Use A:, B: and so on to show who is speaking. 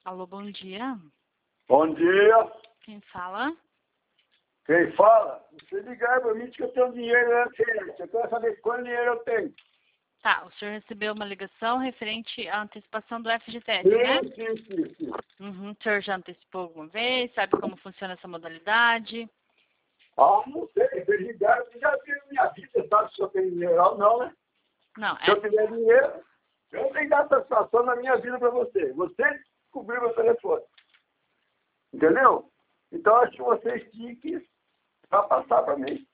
A: Alô, bom dia.
B: Bom dia.
A: Quem fala?
B: Quem fala? Você ligar para mim que eu tenho dinheiro na frente. Eu quero saber quanto dinheiro eu tenho.
A: Tá, o senhor recebeu uma ligação referente à antecipação do FGTS, né?
B: Sim.
A: Uhum. O senhor já antecipou alguma vez? Sabe como funciona essa modalidade?
B: Ah, não sei. Vocês ligaram, você já viu minha vida, sabe? Se eu tenho dinheiro ou não, né?
A: Não,
B: Se eu tiver dinheiro, eu tenho que dar satisfação na minha vida para você. Você descobriu meu telefone. Entendeu? Então, acho que vocês tinham que passar para mim.